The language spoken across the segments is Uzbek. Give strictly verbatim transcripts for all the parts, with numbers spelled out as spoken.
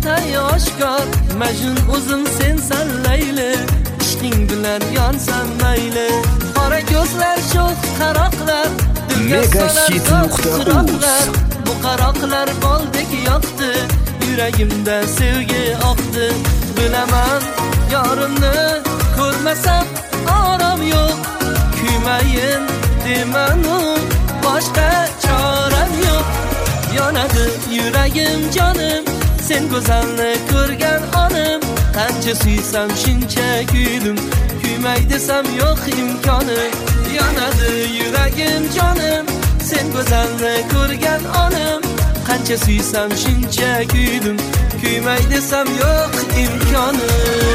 atay oshkor Majnun o'zim sensan Layli ishqing bilan yonsam mayli qora ko'zlar sho'x qaroqlar mega hit nuqta uz bu qaroqlar boldek yoqdi yuragimda sevgi oqdi bilaman yorimni ko'rmasam orom yo'q kuymayin demanu boshqa choram yo'q yonadi yuragim jonim sen go'zalni ko'rgan onim qancha suysam shuncha kuydim kuymay desam yo'q imkoni yonadi yuragim jonim sen go'zalni ko'rgan onim qancha suysam shuncha kuydim kuymay desam yo'q imkoni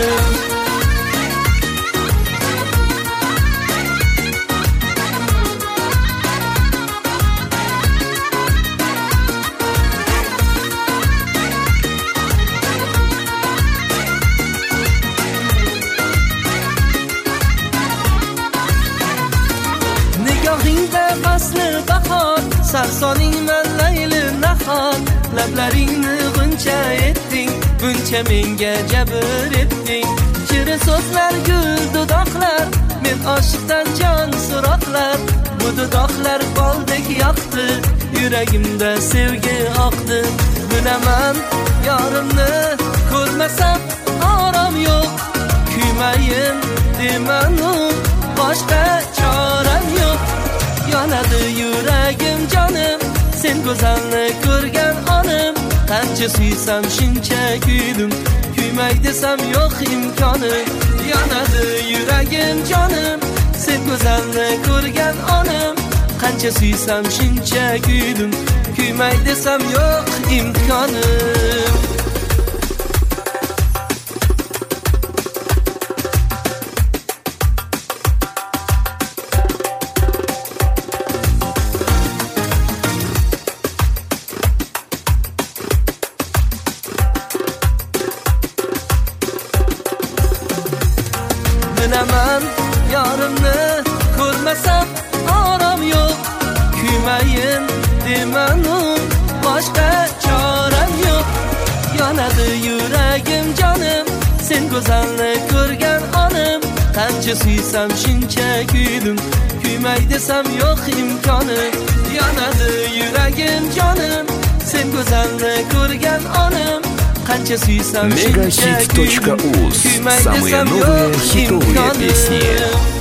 nigohingda fasli bahor sarsoning-man Layli nahor lablaringni g'uncha etding buncha menga jabr etding shirin so'zlar gul dudoqlar men oshiqdan jon so'roqlar bu dudoqlar boldek yoqdi yuragimda sevgi oqdi bilaman yorimni ko'rmasam orom yo'q kuymayin demanu boshqa choram yo'q yonadi yuragim jonim sen go'zalni ko'rgan onim qancha suysam shuncha kuydim kuymay desam yo'q imkoni yonadi yuragim jonim sen go'zalni ko'rgan onim qancha suysam shuncha kuydim kuymay desam yo'q imkoni bilaman yorimni ko'rmasam orom yo'q kuymayin demanu boshqa choram yo'q yonadi yuragim jonim sen go'zalni ko'rgan onim qancha suysam shuncha kuydim kuymay desam yo'q imkoni yonadi yuragim jonim sen go'zalni ko'rgan onim qancha suysam shuncha kuydim Мегахит.уз. Самые новые хитовые песни.